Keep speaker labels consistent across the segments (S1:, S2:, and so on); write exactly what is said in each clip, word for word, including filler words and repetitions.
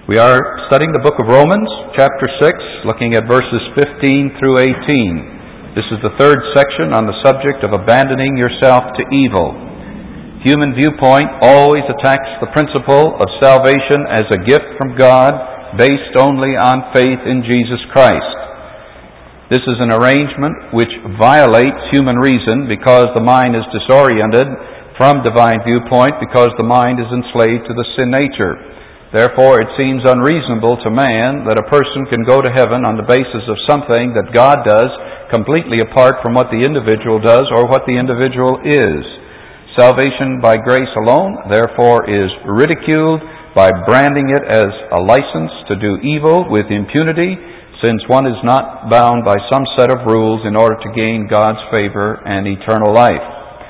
S1: We are studying the book of Romans, chapter six, looking at verses fifteen through eighteen. This is the third section on the subject of abandoning yourself to evil. Human viewpoint always attacks the principle of salvation as a gift from God based only on faith in Jesus Christ. This is an arrangement which violates human reason because the mind is disoriented from divine viewpoint because the mind is enslaved to the sin nature. Therefore, it seems unreasonable to man that a person can go to heaven on the basis of something that God does completely apart from what the individual does or what the individual is. Salvation by grace alone, therefore, is ridiculed by branding it as a license to do evil with impunity, since one is not bound by some set of rules in order to gain God's favor and eternal life.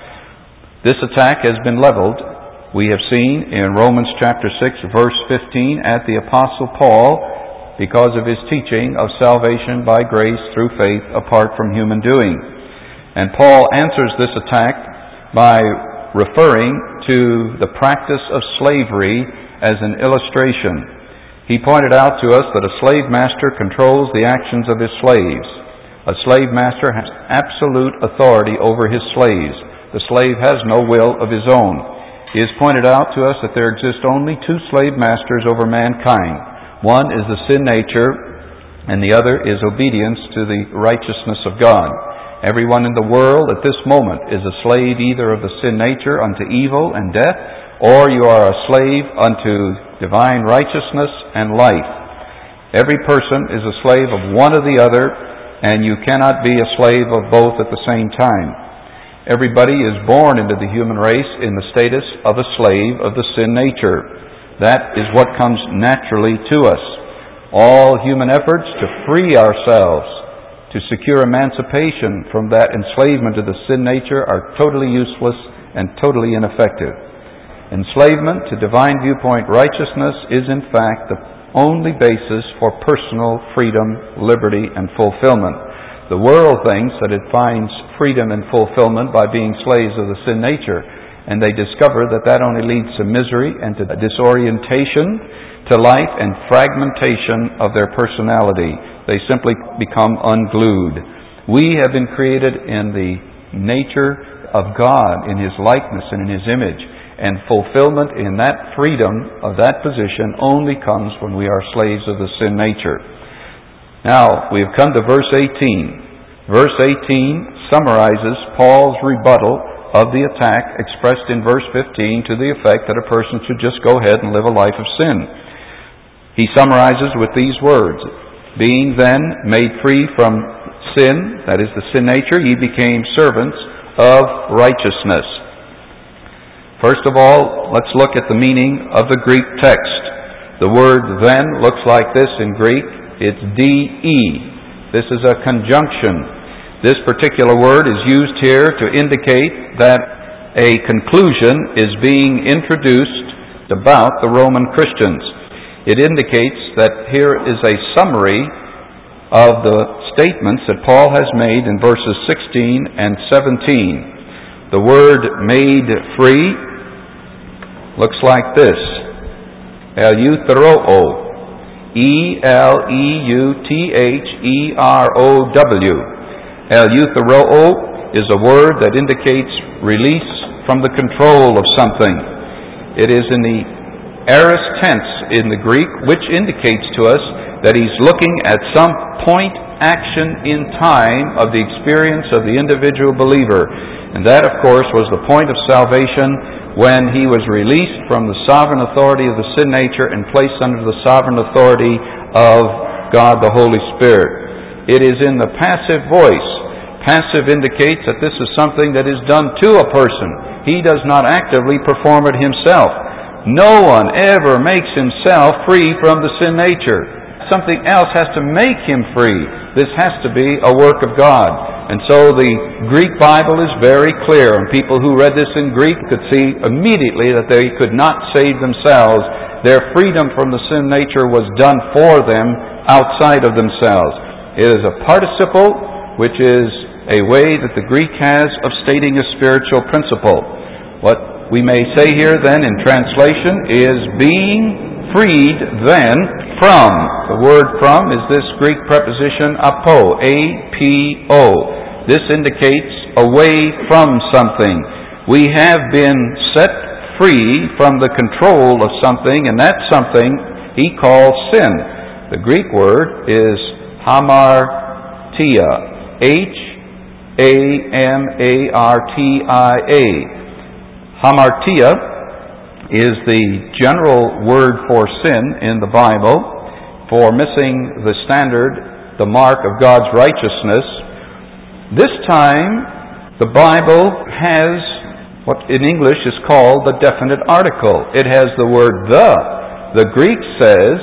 S1: This attack has been leveled, we have seen in Romans chapter six, verse fifteen, at the Apostle Paul because of his teaching of salvation by grace through faith apart from human doing. And Paul answers this attack by referring to the practice of slavery as an illustration. He pointed out to us that a slave master controls the actions of his slaves. A slave master has absolute authority over his slaves. The slave has no will of his own. He has pointed out to us that there exist only two slave masters over mankind. One is the sin nature, and the other is obedience to the righteousness of God. Everyone in the world at this moment is a slave either of the sin nature unto evil and death, or you are a slave unto divine righteousness and life. Every person is a slave of one or the other, and you cannot be a slave of both at the same time. Everybody is born into the human race in the status of a slave of the sin nature. That is what comes naturally to us. All human efforts to free ourselves, to secure emancipation from that enslavement to the sin nature are totally useless and totally ineffective. Enslavement to divine viewpoint righteousness is in fact the only basis for personal freedom, liberty, and fulfillment. The world thinks that it finds freedom and fulfillment by being slaves of the sin nature, and they discover that that only leads to misery and to disorientation to life and fragmentation of their personality. They simply become unglued. We have been created in the nature of God, in His likeness and in His image, and fulfillment in that freedom of that position only comes when we are slaves of the sin nature. Now, we have come to verse eighteen. Verse eighteen summarizes Paul's rebuttal of the attack expressed in verse fifteen to the effect that a person should just go ahead and live a life of sin. He summarizes with these words, "Being then made free from sin," that is the sin nature, "ye became servants of righteousness." First of all, let's look at the meaning of the Greek text. The word "then" looks like this in Greek. It's D E. This is a conjunction. This particular word is used here to indicate that a conclusion is being introduced about the Roman Christians. It indicates that here is a summary of the statements that Paul has made in verses sixteen and seventeen. The word "made free" looks like this. Eleutheroo. E L E U T H E R O W. Eleutheroo is a word that indicates release from the control of something. It is in the aorist tense in the Greek, which indicates to us that he's looking at some point action in time of the experience of the individual believer. And that, of course, was the point of salvation when he was released from the sovereign authority of the sin nature and placed under the sovereign authority of God the Holy Spirit. It is in the passive voice. Passive indicates that this is something that is done to a person. He does not actively perform it himself. No one ever makes himself free from the sin nature. Something else has to make him free. This has to be a work of God. And so the Greek Bible is very clear, and people who read this in Greek could see immediately that they could not save themselves. Their freedom from the sin nature was done for them outside of themselves. It is a participle, which is a way that the Greek has of stating a spiritual principle. What we may say here then in translation is being freed then from. The word from is this Greek preposition apo, A P O. This indicates away from something. We have been set free from the control of something, and that something he calls sin. The Greek word is hamartia, H A M A R T I A. Hamartia is the general word for sin in the Bible, for missing the standard, the mark of God's righteousness. This time, the Bible has what in English is called the definite article. It has the word the. The Greek says,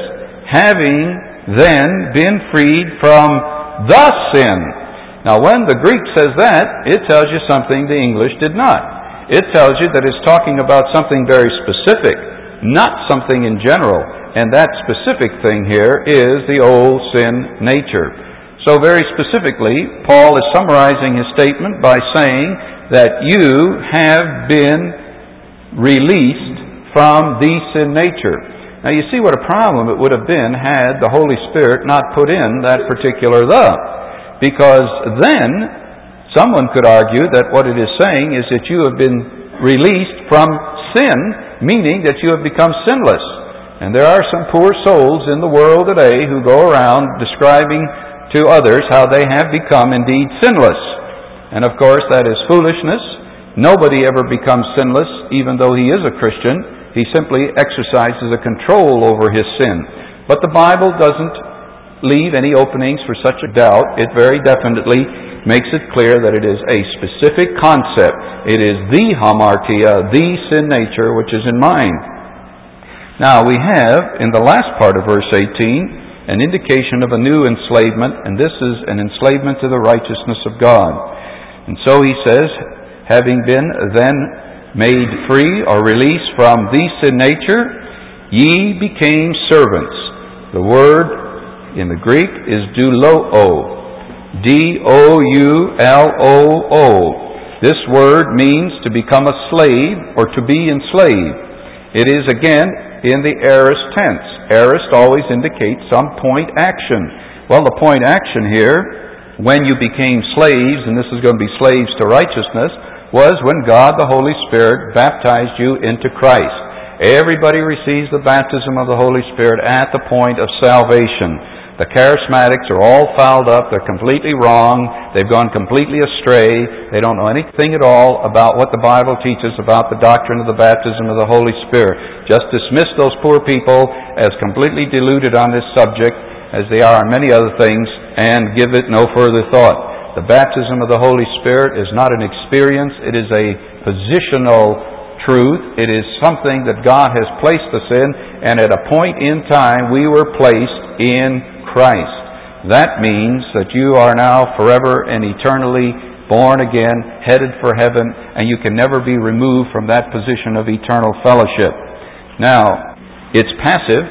S1: having then been freed from the sin. Now, when the Greek says that, it tells you something the English did not. It tells you that it's talking about something very specific, not something in general. And that specific thing here is the old sin nature. So very specifically, Paul is summarizing his statement by saying that you have been released from the sin nature. Now you see what a problem it would have been had the Holy Spirit not put in that particular the. Because then someone could argue that what it is saying is that you have been released from sin, meaning that you have become sinless. And there are some poor souls in the world today who go around describing to others how they have become indeed sinless. And of course that is foolishness. Nobody ever becomes sinless even though he is a Christian. He simply exercises a control over his sin. But the Bible doesn't leave any openings for such a doubt. It very definitely makes it clear that it is a specific concept. It is the hamartia, the sin nature, which is in mind. Now we have, in the last part of verse eighteen, an indication of a new enslavement, and this is an enslavement to the righteousness of God. And so he says, having been then made free or released from the sin nature, ye became servants. The word in the Greek is douloo, D O U L O O. This word means to become a slave or to be enslaved. It is again in the aorist tense. Aorist always indicates some point action. Well, the point action here, when you became slaves, and this is going to be slaves to righteousness, was when God the Holy Spirit baptized you into Christ. Everybody receives the baptism of the Holy Spirit at the point of salvation. The charismatics are all fouled up. They're completely wrong. They've gone completely astray. They don't know anything at all about what the Bible teaches about the doctrine of the baptism of the Holy Spirit. Just dismiss those poor people as completely deluded on this subject, as they are on many other things, and give it no further thought. The baptism of the Holy Spirit is not an experience. It is a positional truth. It is something that God has placed us in, and at a point in time we were placed in Christ. That means that you are now forever and eternally born again, headed for heaven, and you can never be removed from that position of eternal fellowship. Now, it's passive,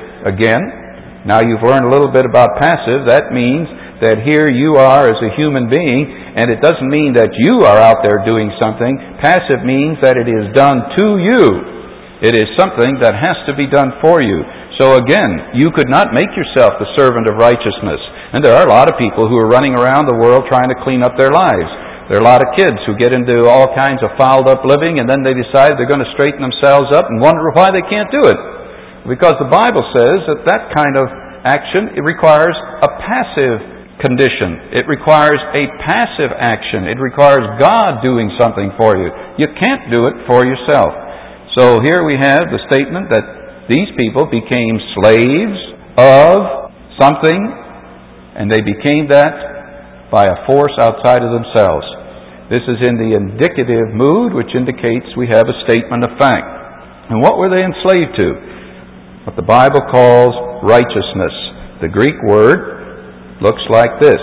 S1: again. Now you've learned a little bit about passive. That means that here you are as a human being, and it doesn't mean that you are out there doing something. Passive means that it is done to you. It is something that has to be done for you. So again, you could not make yourself the servant of righteousness. And there are a lot of people who are running around the world trying to clean up their lives. There are a lot of kids who get into all kinds of fouled up living, and then they decide they're going to straighten themselves up and wonder why they can't do it. Because the Bible says that that kind of action, it requires a passive condition. It requires a passive action. It requires God doing something for you. You can't do it for yourself. So here we have the statement that these people became slaves of something, and they became that by a force outside of themselves. This is in the indicative mood, which indicates we have a statement of fact. And what were they enslaved to? What the Bible calls righteousness. The Greek word looks like this: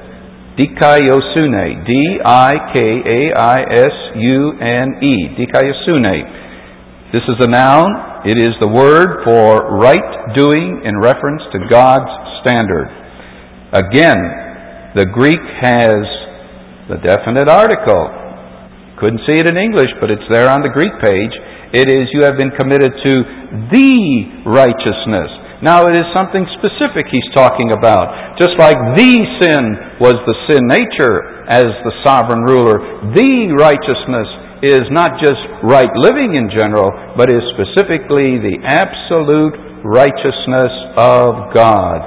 S1: dikaiosune, D I K A I S U N E, dikaiosune. This is a noun. It is the word for right doing in reference to God's standard. Again, the Greek has the definite article. Couldn't see it in English, but it's there on the Greek page. It is you have been committed to the righteousness. Now it is something specific he's talking about. Just like the sin was the sin nature as the sovereign ruler, the righteousness is not just right living in general, but is specifically the absolute righteousness of God.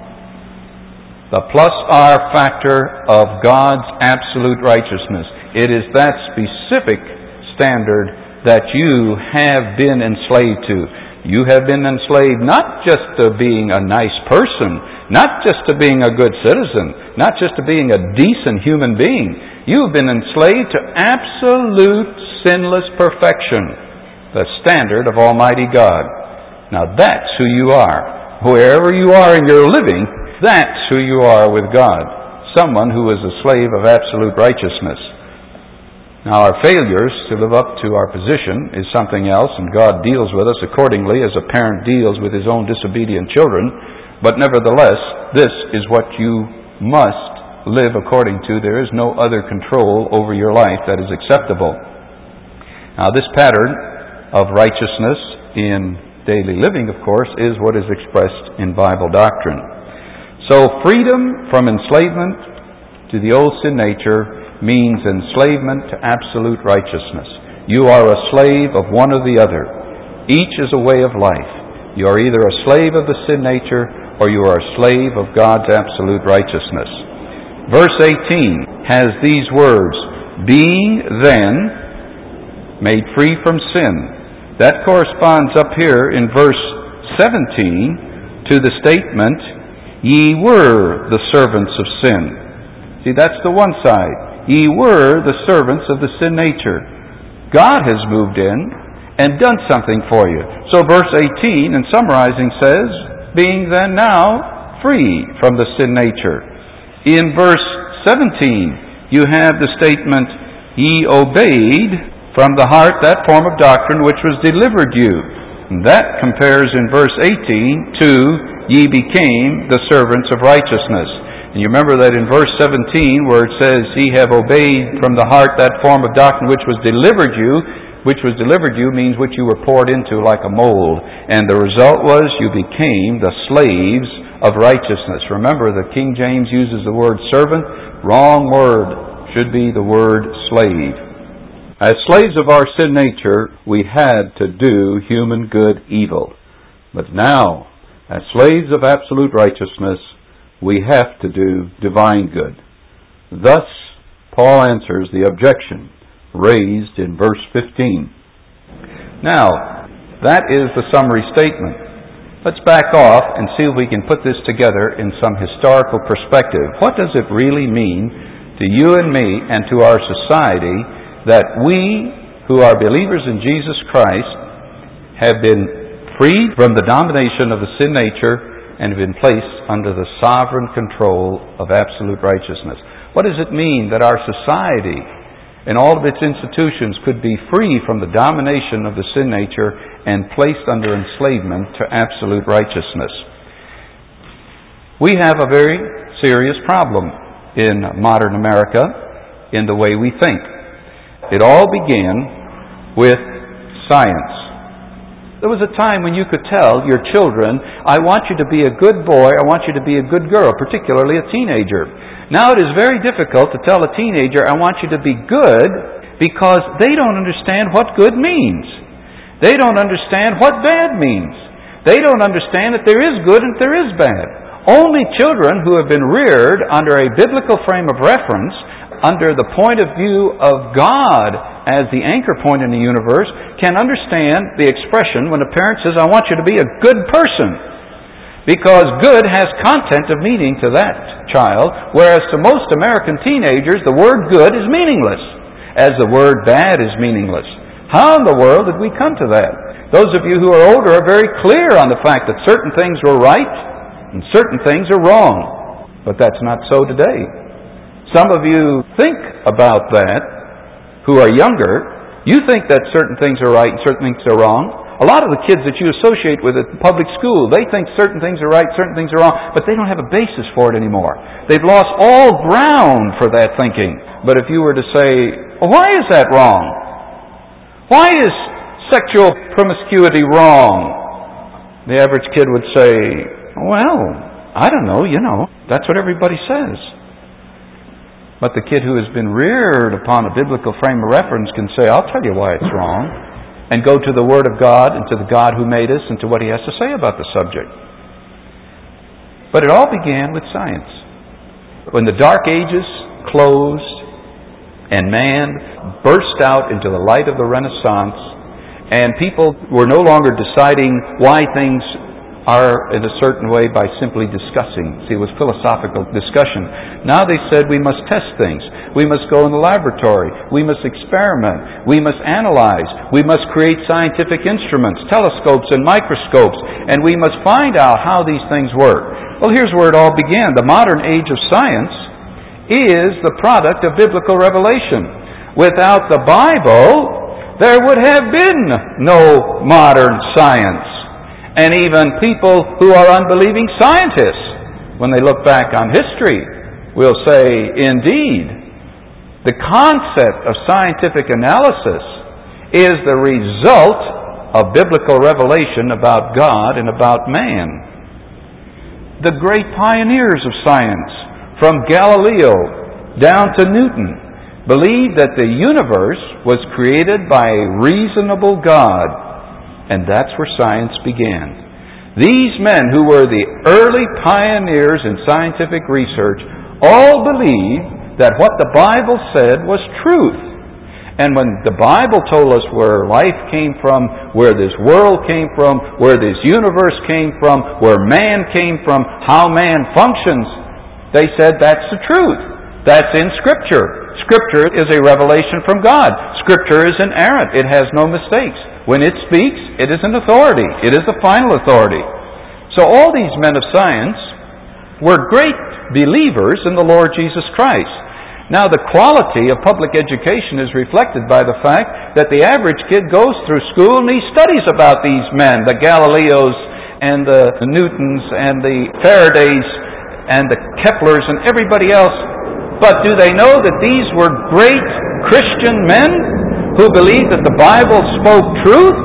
S1: The plus R factor of God's absolute righteousness. It is that specific standard that you have been enslaved to. You have been enslaved not just to being a nice person, not just to being a good citizen, not just to being a decent human being. You've been enslaved to absolute sinless perfection, the standard of Almighty God. Now that's who you are. Wherever you are in your living, that's who you are with God. Someone who is a slave of absolute righteousness. Now our failures to live up to our position is something else, and God deals with us accordingly as a parent deals with his own disobedient children. But nevertheless, this is what you must live according to. There is no other control over your life that is acceptable. Now this pattern of righteousness in daily living, of course, is what is expressed in Bible doctrine. So freedom from enslavement to the old sin nature means enslavement to absolute righteousness. You are a slave of one or the other. Each is a way of life. You are either a slave of the sin nature or you are a slave of God's absolute righteousness. Verse eighteen has these words, being then made free from sin. That corresponds up here in verse seventeen to the statement, ye were the servants of sin. See, that's the one side. Ye were the servants of the sin nature. God has moved in and done something for you. So verse eighteen, in summarizing, says, being then now free from the sin nature. In verse seventeen, you have the statement, ye obeyed from the heart that form of doctrine which was delivered you. And that compares in verse eighteen to, ye became the servants of righteousness. And you remember that in verse seventeen where it says, ye have obeyed from the heart that form of doctrine which was delivered you, which was delivered you means which you were poured into like a mold. And the result was you became the slaves of righteousness. Remember, the King James uses the word servant. Wrong word. Should be the word slave. As slaves of our sin nature, we had to do human good evil. But now, as slaves of absolute righteousness, we have to do divine good. Thus, Paul answers the objection raised in verse fifteen. Now, that is the summary statement. Let's back off and see if we can put this together in some historical perspective. What does it really mean to you and me and to our society that we, who are believers in Jesus Christ, have been freed from the domination of the sin nature and have been placed under the sovereign control of absolute righteousness? What does it mean that our society and all of its institutions could be free from the domination of the sin nature and placed under enslavement to absolute righteousness? We have a very serious problem in modern America in the way we think. It all began with science. There was a time when you could tell your children, I want you to be a good boy, I want you to be a good girl, particularly a teenager. Now it is very difficult to tell a teenager, I want you to be good, because they don't understand what good means. They don't understand what bad means. They don't understand that there is good and there is bad. Only children who have been reared under a biblical frame of reference, under the point of view of God as the anchor point in the universe, can understand the expression when a parent says, I want you to be a good person. Because good has content of meaning to that child, whereas to most American teenagers, the word good is meaningless, as the word bad is meaningless. How in the world did we come to that? Those of you who are older are very clear on the fact that certain things were right and certain things are wrong. But that's not so today. Some of you think about that who are younger. You think that certain things are right and certain things are wrong. A lot of the kids that you associate with at public school, they think certain things are right, certain things are wrong, but they don't have a basis for it anymore. They've lost all ground for that thinking. But if you were to say, well, why is that wrong? Why is sexual promiscuity wrong? The average kid would say, well, I don't know, you know, that's what everybody says. But the kid who has been reared upon a biblical frame of reference can say, I'll tell you why it's wrong, and go to the Word of God and to the God who made us and to what He has to say about the subject. But it all began with science. When the Dark Ages closed and man burst out into the light of the Renaissance, and people were no longer deciding why things are in a certain way by simply discussing. See, it was philosophical discussion. Now they said we must test things. We must go in the laboratory. We must experiment. We must analyze. We must create scientific instruments, telescopes and microscopes, and we must find out how these things work. Well, here's where it all began. The modern age of science is the product of biblical revelation. Without the Bible, there would have been no modern science. And even people who are unbelieving scientists, when they look back on history, will say, indeed, the concept of scientific analysis is the result of biblical revelation about God and about man. The great pioneers of science, from Galileo down to Newton, believed that the universe was created by a reasonable God. And that's where science began. These men who were the early pioneers in scientific research all believed that what the Bible said was truth. And when the Bible told us where life came from, where this world came from, where this universe came from, where man came from, how man functions, they said that's the truth. That's in Scripture. Scripture is a revelation from God. Scripture is inerrant. It has no mistakes. When it speaks, it is an authority. It is the final authority. So all these men of science were great believers in the Lord Jesus Christ. Now the quality of public education is reflected by the fact that the average kid goes through school and he studies about these men, the Galileos and the, the Newtons and the Faradays and the Keplers and everybody else. But do they know that these were great Christian men who believed that the Bible spoke truth?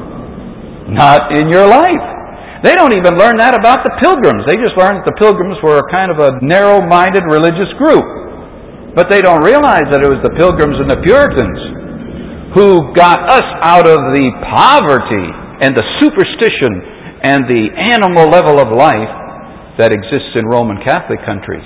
S1: Not in your life. They don't even learn that about the Pilgrims. They just learn that the Pilgrims were a kind of a narrow-minded religious group. But they don't realize that it was the Pilgrims and the Puritans who got us out of the poverty and the superstition and the animal level of life that exists in Roman Catholic countries.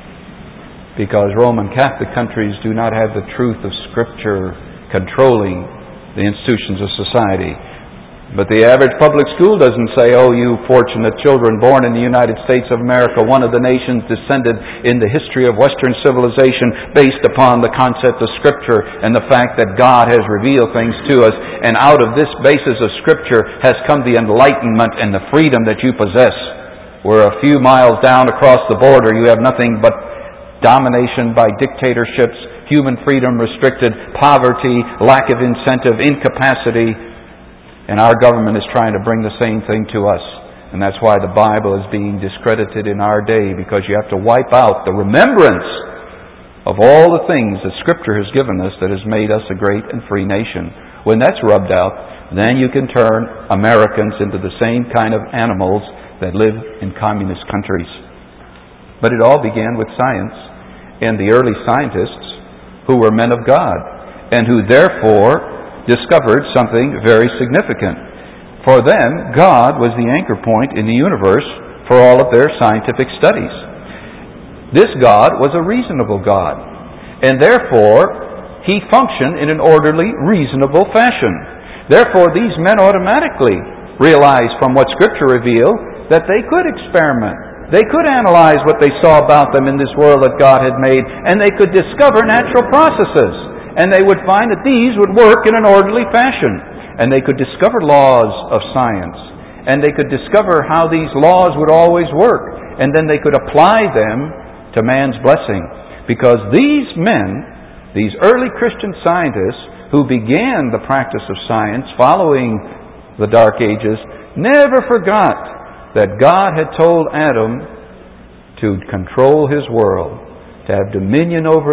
S1: Because Roman Catholic countries do not have the truth of Scripture controlling the institutions of society. But the average public school doesn't say, oh, you fortunate children born in the United States of America, one of the nations descended in the history of Western civilization based upon the concept of Scripture and the fact that God has revealed things to us, and out of this basis of Scripture has come the enlightenment and the freedom that you possess. Where a few miles down across the border you have nothing but domination by dictatorships, human freedom restricted, poverty, lack of incentive, incapacity. And our government is trying to bring the same thing to us. And that's why the Bible is being discredited in our day, because you have to wipe out the remembrance of all the things that Scripture has given us that has made us a great and free nation. When that's rubbed out, then you can turn Americans into the same kind of animals that live in communist countries. But it all began with science and the early scientists who were men of God and who therefore discovered something very significant. For them, God was the anchor point in the universe for all of their scientific studies. This God was a reasonable God, and therefore He functioned in an orderly, reasonable fashion. Therefore, these men automatically realized from what Scripture revealed that they could experiment. They could analyze what they saw about them in this world that God had made, and they could discover natural processes. And they would find that these would work in an orderly fashion. And they could discover laws of science. And they could discover how these laws would always work. And then they could apply them to man's blessing. Because these men, these early Christian scientists who began the practice of science following the Dark Ages, never forgot that God had told Adam to control his world, to have dominion over it,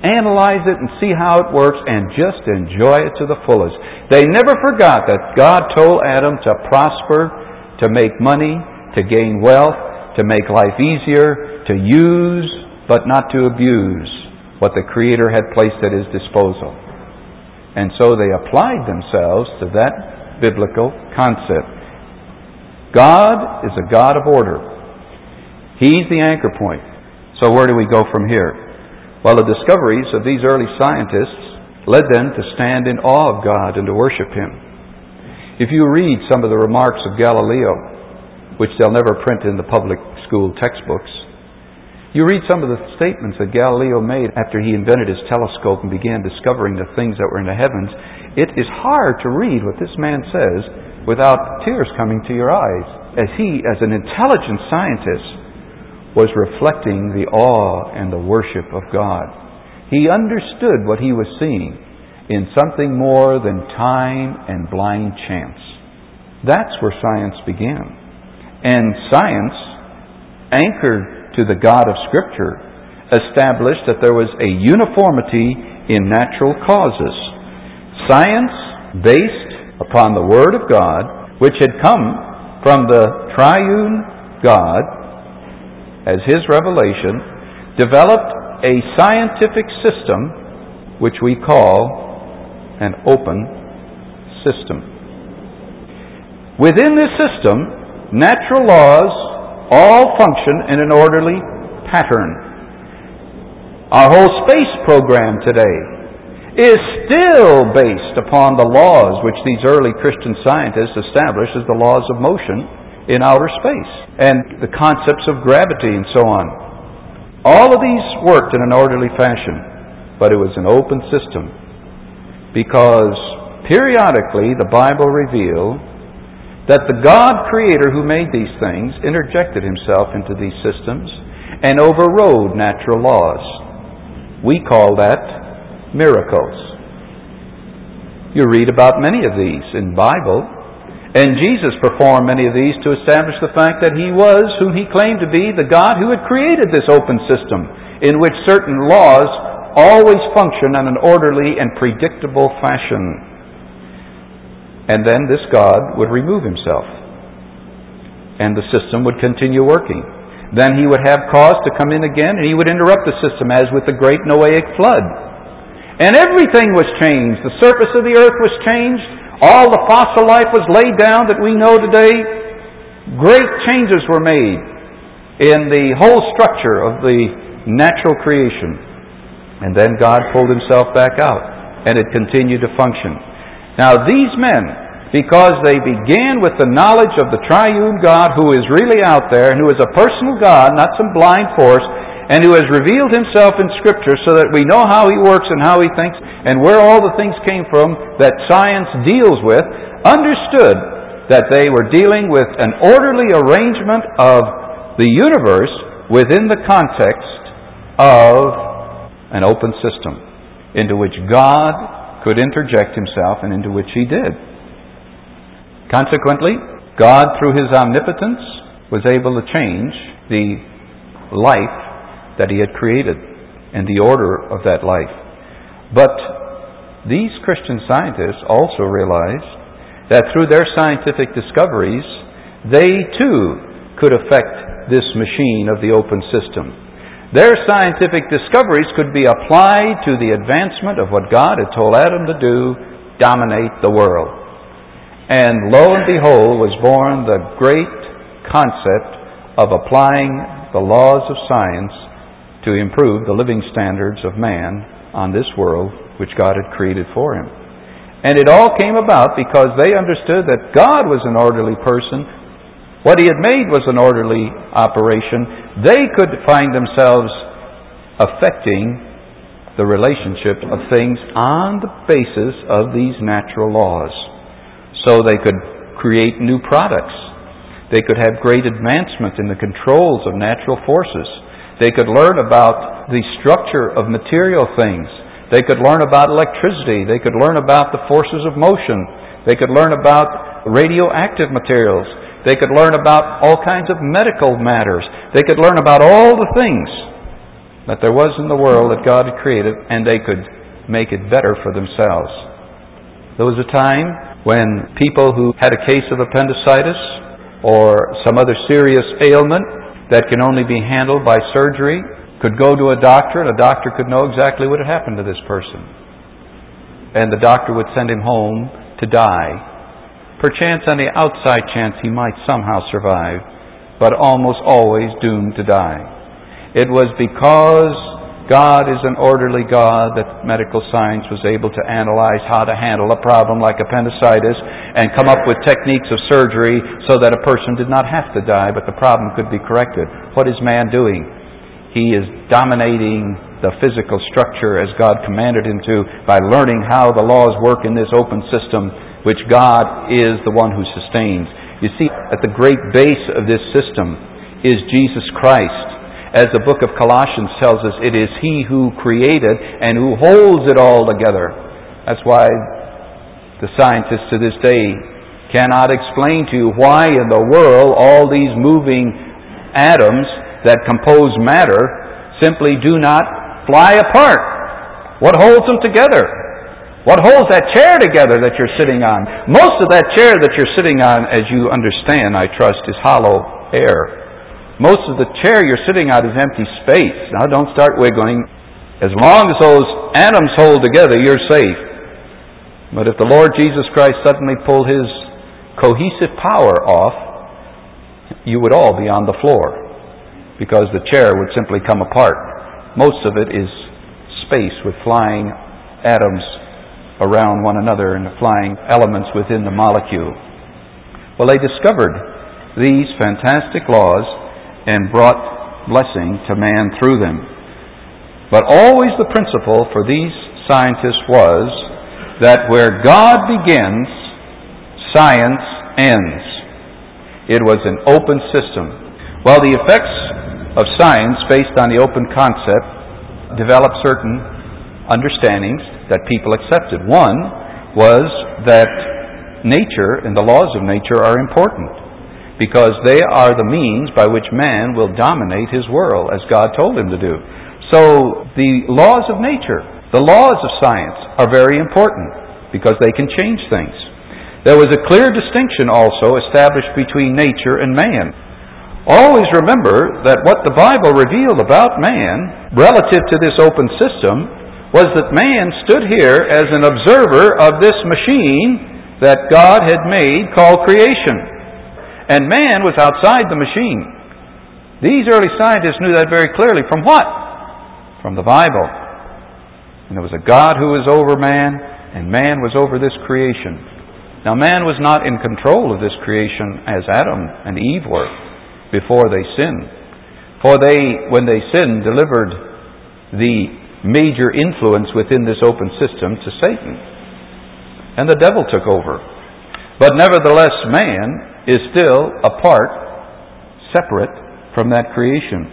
S1: analyze it and see how it works and just enjoy it to the fullest. They never forgot that God told Adam to prosper, to make money, to gain wealth, to make life easier, to use but not to abuse what the Creator had placed at His disposal. And so they applied themselves to that biblical concept. God is a God of order. He's the anchor point. So where do we go from here? Well, the discoveries of these early scientists led them to stand in awe of God and to worship Him. If you read some of the remarks of Galileo, which they'll never print in the public school textbooks, you read some of the statements that Galileo made after he invented his telescope and began discovering the things that were in the heavens. It is hard to read what this man says without tears coming to your eyes, as he, as an intelligent scientist, was reflecting the awe and the worship of God. He understood what he was seeing in something more than time and blind chance. That's where science began. And science, anchored to the God of Scripture, established that there was a uniformity in natural causes. Science, based upon the Word of God, which had come from the triune God, as His revelation, developed a scientific system which we call an open system. Within this system, natural laws all function in an orderly pattern. Our whole space program today is still based upon the laws which these early Christian scientists established as the laws of motion in outer space, and the concepts of gravity and so on. All of these worked in an orderly fashion, but it was an open system, because periodically the Bible revealed that the God Creator who made these things interjected Himself into these systems and overrode natural laws. We call that miracles. You read about many of these in the Bible. And Jesus performed many of these to establish the fact that He was whom He claimed to be, the God who had created this open system in which certain laws always function in an orderly and predictable fashion. And then this God would remove Himself, and the system would continue working. Then He would have cause to come in again, and He would interrupt the system, as with the great Noahic flood. And everything was changed. The surface of the earth was changed. All the fossil life was laid down that we know today. Great changes were made in the whole structure of the natural creation. And then God pulled Himself back out, and it continued to function. Now these men, because they began with the knowledge of the triune God who is really out there, and who is a personal God, not some blind force, and who has revealed Himself in Scripture so that we know how He works and how He thinks and where all the things came from that science deals with, understood that they were dealing with an orderly arrangement of the universe within the context of an open system into which God could interject Himself and into which He did. Consequently, God, through His omnipotence, was able to change the life that He had created and the order of that life. But these Christian scientists also realized that through their scientific discoveries, they too could affect this machine of the open system. Their scientific discoveries could be applied to the advancement of what God had told Adam to do, dominate the world. And lo and behold was born the great concept of applying the laws of science to improve the living standards of man on this world which God had created for him. And it all came about because they understood that God was an orderly person. What He had made was an orderly operation. They could find themselves affecting the relationship of things on the basis of these natural laws. So they could create new products. They could have great advancement in the controls of natural forces. They could learn about the structure of material things. They could learn about electricity. They could learn about the forces of motion. They could learn about radioactive materials. They could learn about all kinds of medical matters. They could learn about all the things that there was in the world that God had created, and they could make it better for themselves. There was a time when people who had a case of appendicitis or some other serious ailment that can only be handled by surgery could go to a doctor, and a doctor could know exactly what had happened to this person. And the doctor would send him home to die. Perchance, on the outside chance, he might somehow survive, but almost always doomed to die. It was because God is an orderly God that medical science was able to analyze how to handle a problem like appendicitis and come up with techniques of surgery so that a person did not have to die, but the problem could be corrected. What is man doing? He is dominating the physical structure as God commanded him to by learning how the laws work in this open system, which God is the one who sustains. You see, at the great base of this system is Jesus Christ. As the book of Colossians tells us, it is He who created and who holds it all together. That's why the scientists to this day cannot explain to you why in the world all these moving atoms that compose matter simply do not fly apart. What holds them together? What holds that chair together that you're sitting on? Most of that chair that you're sitting on, as you understand, I trust, is hollow air. Most of the chair you're sitting on is empty space. Now don't start wiggling. As long as those atoms hold together, you're safe. But if the Lord Jesus Christ suddenly pulled His cohesive power off, you would all be on the floor, because the chair would simply come apart. Most of it is space with flying atoms around one another and the flying elements within the molecule. Well, they discovered these fantastic laws and brought blessing to man through them. But always the principle for these scientists was that where God begins, science ends. It was an open system. While the effects of science based on the open concept developed certain understandings that people accepted. One was that nature and the laws of nature are important, because they are the means by which man will dominate his world, as God told him to do. So the laws of nature, the laws of science, are very important because they can change things. There was a clear distinction also established between nature and man. Always remember that what the Bible revealed about man relative to this open system was that man stood here as an observer of this machine that God had made called creation. And man was outside the machine. These early scientists knew that very clearly. From what? From the Bible. And there was a God who was over man, and man was over this creation. Now man was not in control of this creation as Adam and Eve were before they sinned. For they, when they sinned, delivered the major influence within this open system to Satan. And the devil took over. But nevertheless, man is still apart, separate from that creation.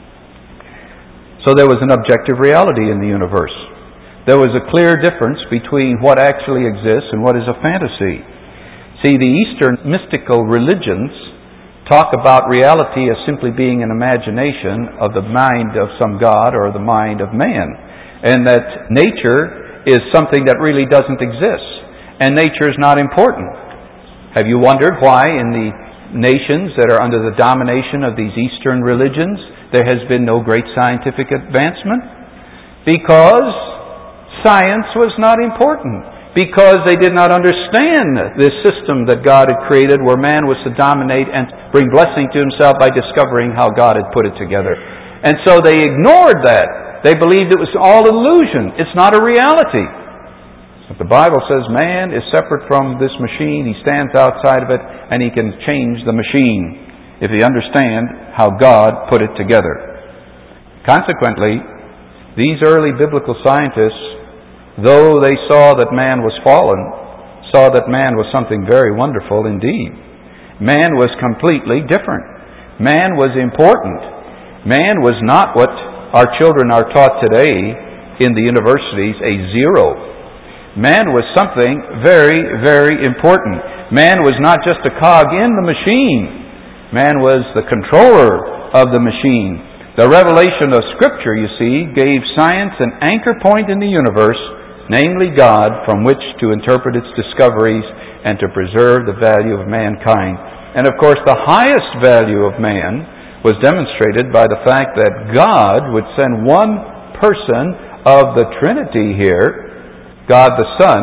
S1: So there was an objective reality in the universe. There was a clear difference between what actually exists and what is a fantasy. See, the Eastern mystical religions talk about reality as simply being an imagination of the mind of some god or the mind of man, and that nature is something that really doesn't exist, and nature is not important. Have you wondered why in the nations that are under the domination of these Eastern religions there has been no great scientific advancement? Because science was not important. Because they did not understand this system that God had created where man was to dominate and bring blessing to himself by discovering how God had put it together. And so they ignored that. They believed it was all illusion. It's not a reality. But the Bible says man is separate from this machine. He stands outside of it, and he can change the machine if he understands how God put it together. Consequently, these early biblical scientists, though they saw that man was fallen, saw that man was something very wonderful indeed. Man was completely different. Man was important. Man was not what our children are taught today in the universities, a zero. Man was something very, very important. Man was not just a cog in the machine. Man was the controller of the machine. The revelation of Scripture, you see, gave science an anchor point in the universe, namely God, from which to interpret its discoveries and to preserve the value of mankind. And of course, the highest value of man was demonstrated by the fact that God would send one person of the Trinity here, God the Son,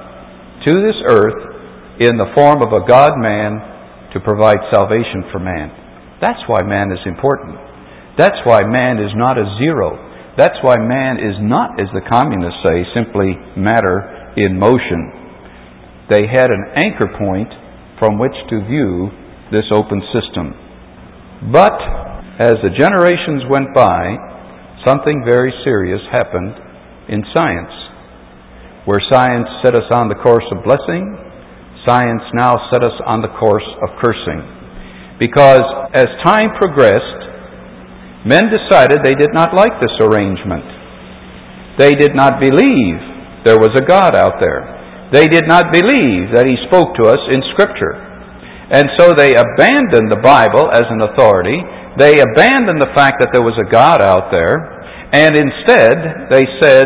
S1: to this earth in the form of a God-man to provide salvation for man. That's why man is important. That's why man is not a zero. That's why man is not, as the communists say, simply matter in motion. They had an anchor point from which to view this open system. But as the generations went by, something very serious happened in science. Where science set us on the course of blessing, science now set us on the course of cursing. Because as time progressed, men decided they did not like this arrangement. They did not believe there was a God out there. They did not believe that He spoke to us in Scripture. And so they abandoned the Bible as an authority. They abandoned the fact that there was a God out there. And instead, they said,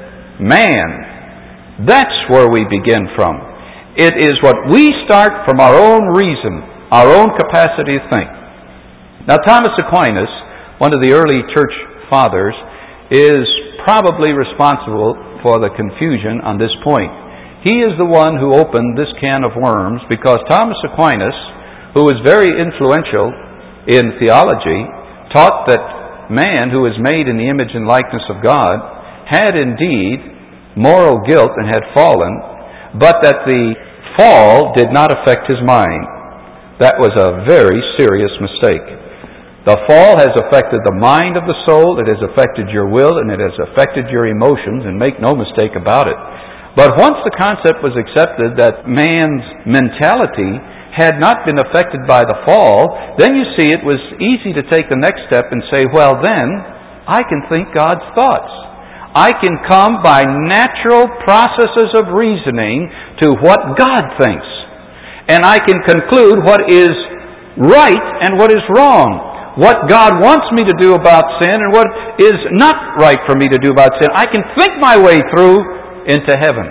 S1: man. That's where we begin from. It is what we start from our own reason, our own capacity to think. Now, Thomas Aquinas, one of the early church fathers, is probably responsible for the confusion on this point. He is the one who opened this can of worms, because Thomas Aquinas, who was very influential in theology, taught that man, who is made in the image and likeness of God, had indeed moral guilt and had fallen, but that the fall did not affect his mind. That was a very serious mistake. The fall has affected the mind of the soul, it has affected your will, and it has affected your emotions, and make no mistake about it. But once the concept was accepted that man's mentality had not been affected by the fall, then you see it was easy to take the next step and say, well then, I can think God's thoughts. I can come by natural processes of reasoning to what God thinks. And I can conclude what is right and what is wrong. What God wants me to do about sin and what is not right for me to do about sin. I can think my way through into heaven.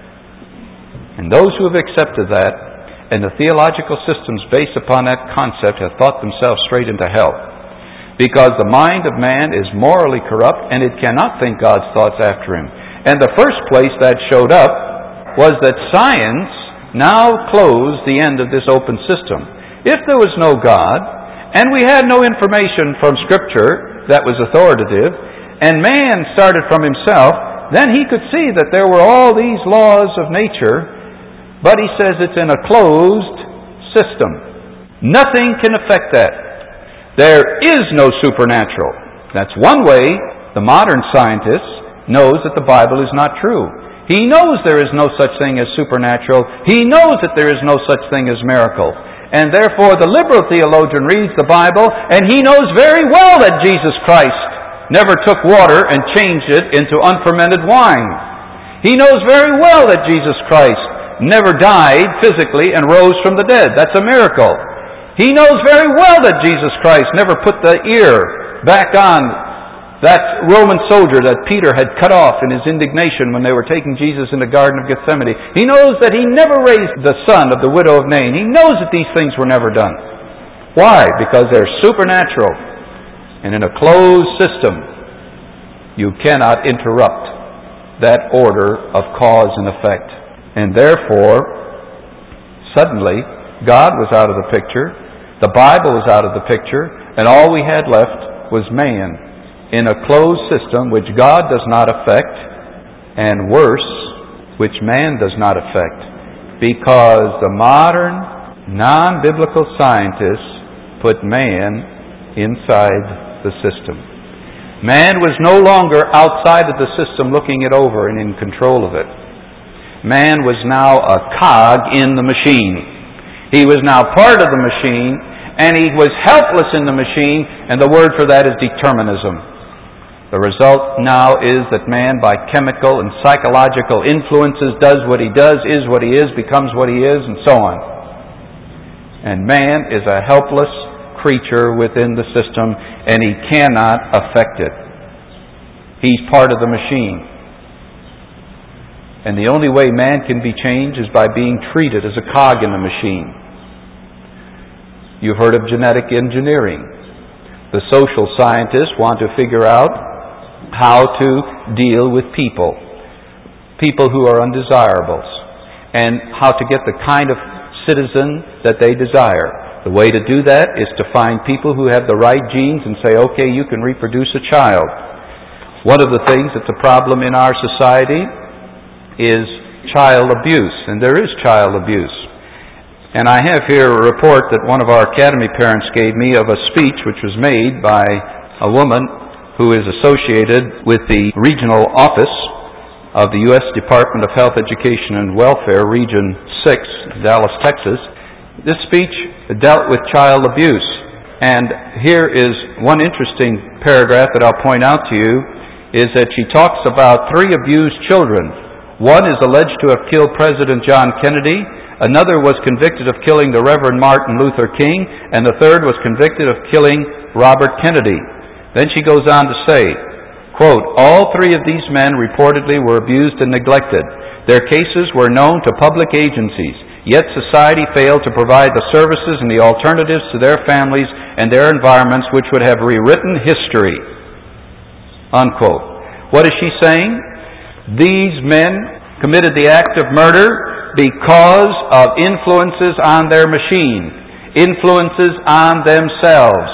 S1: And those who have accepted that and the theological systems based upon that concept have thought themselves straight into hell. Because the mind of man is morally corrupt and it cannot think God's thoughts after him. And the first place that showed up was that science now closed the end of this open system. If there was no God, and we had no information from Scripture that was authoritative, and man started from himself, then he could see that there were all these laws of nature, but he says it's in a closed system. Nothing can affect that. There is no supernatural. That's one way the modern scientist knows that the Bible is not true. He knows there is no such thing as supernatural. He knows that there is no such thing as miracle. And therefore the liberal theologian reads the Bible and he knows very well that Jesus Christ never took water and changed it into unfermented wine. He knows very well that Jesus Christ never died physically and rose from the dead. That's a miracle. He knows very well that Jesus Christ never put the ear back on that Roman soldier that Peter had cut off in his indignation when they were taking Jesus in the Garden of Gethsemane. He knows that He never raised the son of the widow of Nain. He knows that these things were never done. Why? Because they're supernatural. And in a closed system, you cannot interrupt that order of cause and effect. And therefore, suddenly, God was out of the picture. The Bible was out of the picture, and all we had left was man in a closed system which God does not affect, and worse, which man does not affect, because the modern non-biblical scientists put man inside the system. Man was no longer outside of the system looking it over and in control of it. Man was now a cog in the machine. He was now part of the machine, and he was helpless in the machine, and the word for that is determinism. The result now is that man, by chemical and psychological influences, does what he does, is what he is, becomes what he is, and so on. And man is a helpless creature within the system, and he cannot affect it. He's part of the machine. And the only way man can be changed is by being treated as a cog in the machine. You've heard of genetic engineering. The social scientists want to figure out how to deal with people, people who are undesirables, and how to get the kind of citizen that they desire. The way to do that is to find people who have the right genes and say, okay, you can reproduce a child. One of the things that's a problem in our society is child abuse, and there is child abuse. And I have here a report that one of our academy parents gave me of a speech which was made by a woman who is associated with the regional office of the U S Department of Health, Education, and Welfare, Region six, Dallas, Texas. This speech dealt with child abuse. And here is one interesting paragraph that I'll point out to you, is that she talks about three abused children. One is alleged to have killed President John Kennedy, another was convicted of killing the Reverend Martin Luther King, and the third was convicted of killing Robert Kennedy. Then she goes on to say, quote, all three of these men reportedly were abused and neglected. Their cases were known to public agencies, yet society failed to provide the services and the alternatives to their families and their environments which would have rewritten history. Unquote. What is she saying? These men committed the act of murder because of influences on their machine, influences on themselves.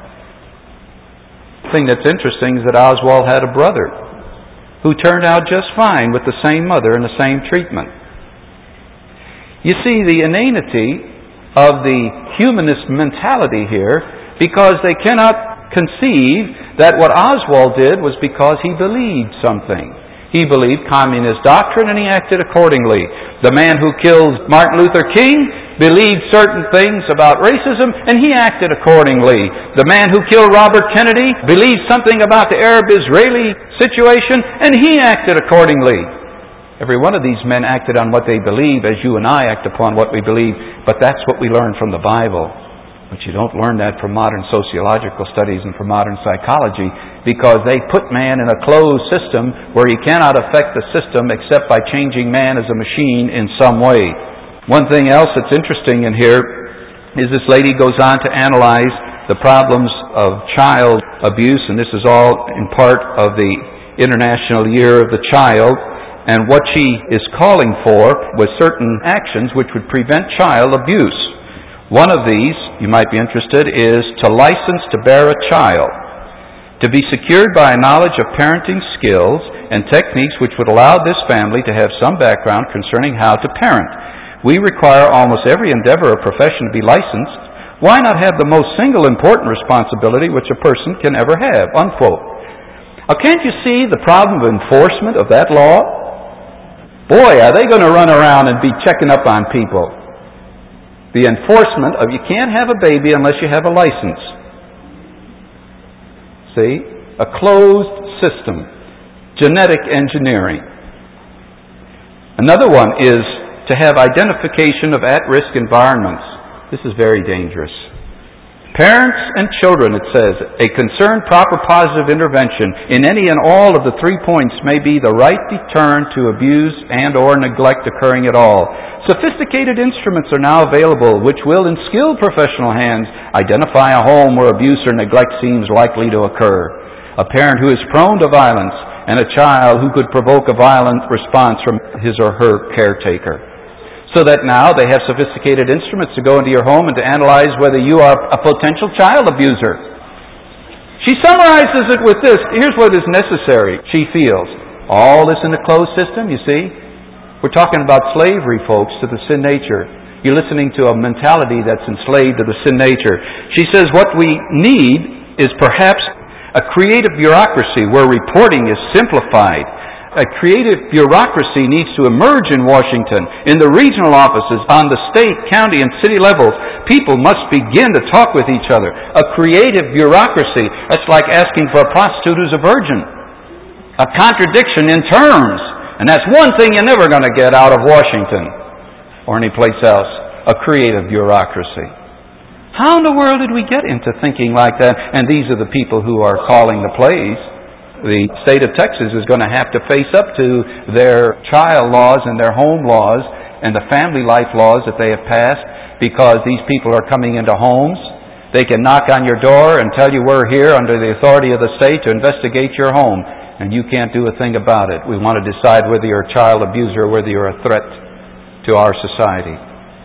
S1: The thing that's interesting is that Oswald had a brother who turned out just fine with the same mother and the same treatment. You see the inanity of the humanist mentality here, because they cannot conceive that what Oswald did was because he believed something. He believed communist doctrine and he acted accordingly. The man who killed Martin Luther King believed certain things about racism and he acted accordingly. The man who killed Robert Kennedy believed something about the Arab-Israeli situation and he acted accordingly. Every one of these men acted on what they believe, as you and I act upon what we believe, but that's what we learn from the Bible. But you don't learn that from modern sociological studies and from modern psychology, because they put man in a closed system where he cannot affect the system except by changing man as a machine in some way. One thing else that's interesting in here is this lady goes on to analyze the problems of child abuse, and this is all in part of the International Year of the Child, and what she is calling for was certain actions which would prevent child abuse. One of these, you might be interested, is to license to bear a child, to be secured by a knowledge of parenting skills and techniques which would allow this family to have some background concerning how to parent. We require almost every endeavor or profession to be licensed. Why not have the most single important responsibility which a person can ever have? Unquote. Now, can't you see the problem of enforcement of that law? Boy, are they going to run around and be checking up on people. The enforcement of you can't have a baby unless you have a license. See? A closed system. Genetic engineering. Another one is to have identification of at-risk environments. This is very dangerous. Parents and children, it says, a concerned, proper, positive intervention in any and all of the three points may be the right deterrent to abuse and or neglect occurring at all. Sophisticated instruments are now available which will, in skilled professional hands, identify a home where abuse or neglect seems likely to occur. A parent who is prone to violence and a child who could provoke a violent response from his or her caretaker. So that now they have sophisticated instruments to go into your home and to analyze whether you are a potential child abuser. She summarizes it with this. Here's what is necessary, she feels. All this in a closed system, you see? We're talking about slavery, folks, to the sin nature. You're listening to a mentality that's enslaved to the sin nature. She says what we need is perhaps a creative bureaucracy where reporting is simplified. A creative bureaucracy needs to emerge in Washington, in the regional offices, on the state, county, and city levels. People must begin to talk with each other. A creative bureaucracy. That's like asking for a prostitute who's a virgin. A contradiction in terms. And that's one thing you're never going to get out of Washington or any place else. A creative bureaucracy. How in the world did we get into thinking like that? And these are the people who are calling the plays. The state of Texas is going to have to face up to their child laws and their home laws and the family life laws that they have passed, because these people are coming into homes. They can knock on your door and tell you, we're here under the authority of the state to investigate your home, and you can't do a thing about it. We want to decide whether you're a child abuser or whether you're a threat to our society.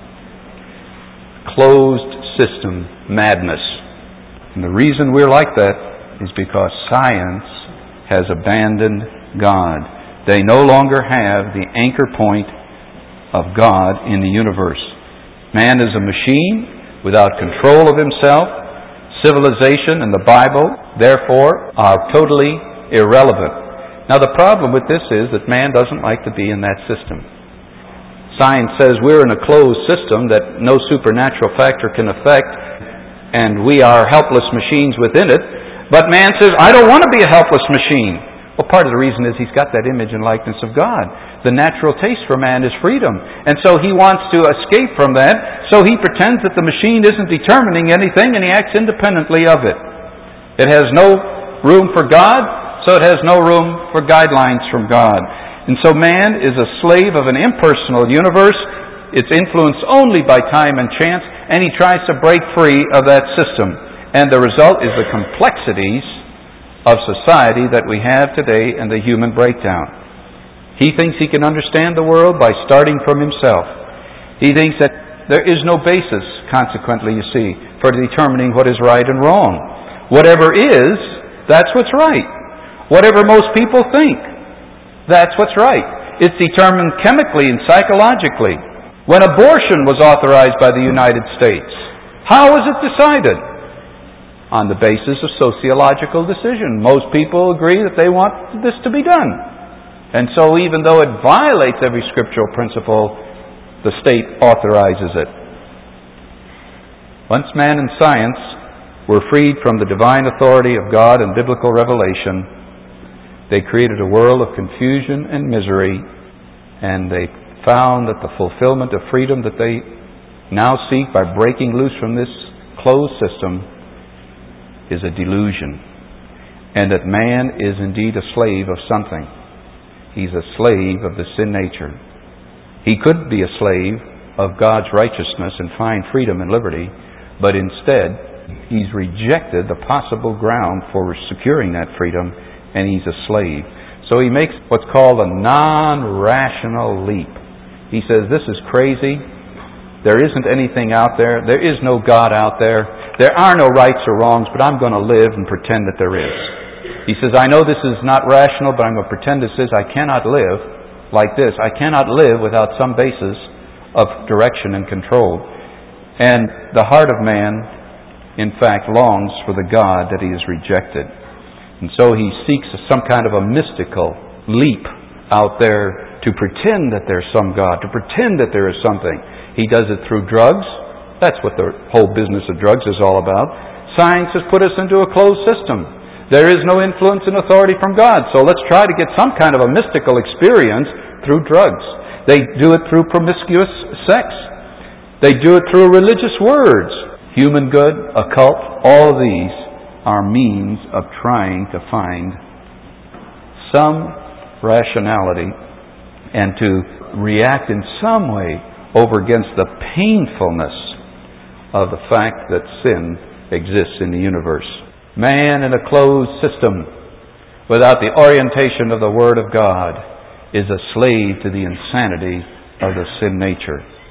S1: Closed system madness. And the reason we're like that is because science has abandoned God. They no longer have the anchor point of God in the universe. Man is a machine without control of himself. Civilization and the Bible, therefore, are totally irrelevant. Now, the problem with this is that man doesn't like to be in that system. Science says we're in a closed system that no supernatural factor can affect, and we are helpless machines within it. But man says, I don't want to be a helpless machine. Well, part of the reason is he's got that image and likeness of God. The natural taste for man is freedom. And so he wants to escape from that, so he pretends that the machine isn't determining anything, and he acts independently of it. It has no room for God, so it has no room for guidelines from God. And so man is a slave of an impersonal universe. It's influenced only by time and chance, and he tries to break free of that system. And the result is the complexities of society that we have today and the human breakdown. He thinks he can understand the world by starting from himself. He thinks that there is no basis, consequently, you see, for determining what is right and wrong. Whatever is, that's what's right. Whatever most people think, that's what's right. It's determined chemically and psychologically. When abortion was authorized by the United States, how was it decided? On the basis of sociological decision. Most people agree that they want this to be done. And so even though it violates every scriptural principle, the state authorizes it. Once man and science were freed from the divine authority of God and biblical revelation, they created a world of confusion and misery, and they found that the fulfillment of freedom that they now seek by breaking loose from this closed system is a delusion, and that man is indeed a slave of something. He's a slave of the sin nature. He could be a slave of God's righteousness and find freedom and liberty, but instead he's rejected the possible ground for securing that freedom, and he's a slave. So he makes what's called a non-rational leap. He says, this is crazy. There isn't anything out there. There is no God out there. There are no rights or wrongs, but I'm going to live and pretend that there is. He says, I know this is not rational, but I'm going to pretend this is. I cannot live like this. I cannot live without some basis of direction and control. And the heart of man, in fact, longs for the God that he has rejected. And so he seeks some kind of a mystical leap out there to pretend that there's some God, to pretend that there is something. He does it through drugs. That's what the whole business of drugs is all about. Science has put us into a closed system. There is no influence and authority from God. So let's try to get some kind of a mystical experience through drugs. They do it through promiscuous sex. They do it through religious words. Human good, occult, all of these are means of trying to find some rationality and to react in some way over against the painfulness of the fact that sin exists in the universe. Man in a closed system without the orientation of the Word of God is a slave to the insanity of the sin nature.